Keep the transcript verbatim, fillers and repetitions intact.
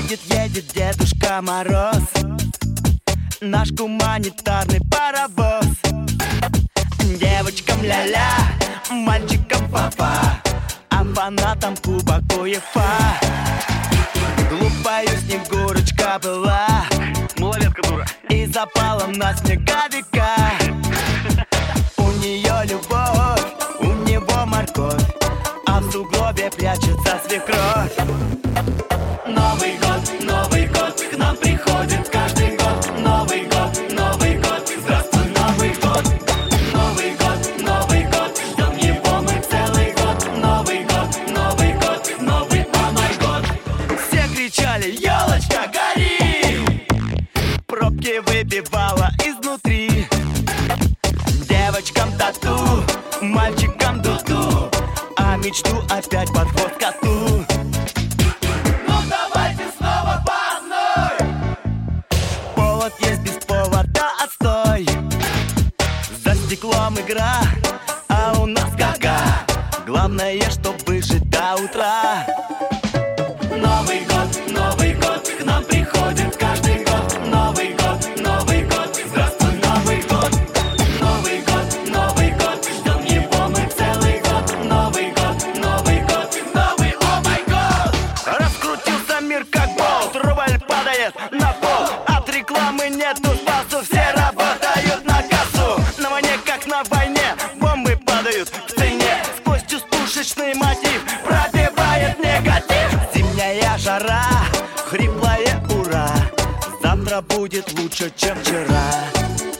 Едет, едет Дедушка Мороз, наш гуманитарный паровоз. Девочкам ля-ля, мальчикам папа, а фанатам Кубок УЕФА. Глупая Снегурочка была, малолетка дура, и запала на снеговика. У нее любовь, у него морковь, а в сугробе прячется свекровь. Новый год, Новый год, к нам приходит каждый год. Новый год, Новый год, здравствуй, Новый год. Новый год, Новый год, ждем его мы целый год. Новый год, Новый год, новый о май год. Все кричали: елочка, гори! Пробки выбивала изнутри. Девочкам тату, мальчикам дуду, а мечту опять под хвост коту. Ну давайте снова по одной. Повод есть без повода, отстой. За стеклом игра, а у нас гага. Главное, чтобы жить до утра. Новый год, Новый год, к нам приходит каждый год. Новый год, Новый год, здравствуй, Новый год. Новый год, Новый год, ждем его мы целый год. Новый год, Новый год, новый о май год. Раскрутился мир как болт, рубль падает на пол. От рекламы нету спасу, все работают на кассу. На войне, как на войне, бомбы падают в цене. Сквозь пушечный мотив пробивает негатив. Зимняя жара, хриплое ура, завтра будет лучше, чем вчера.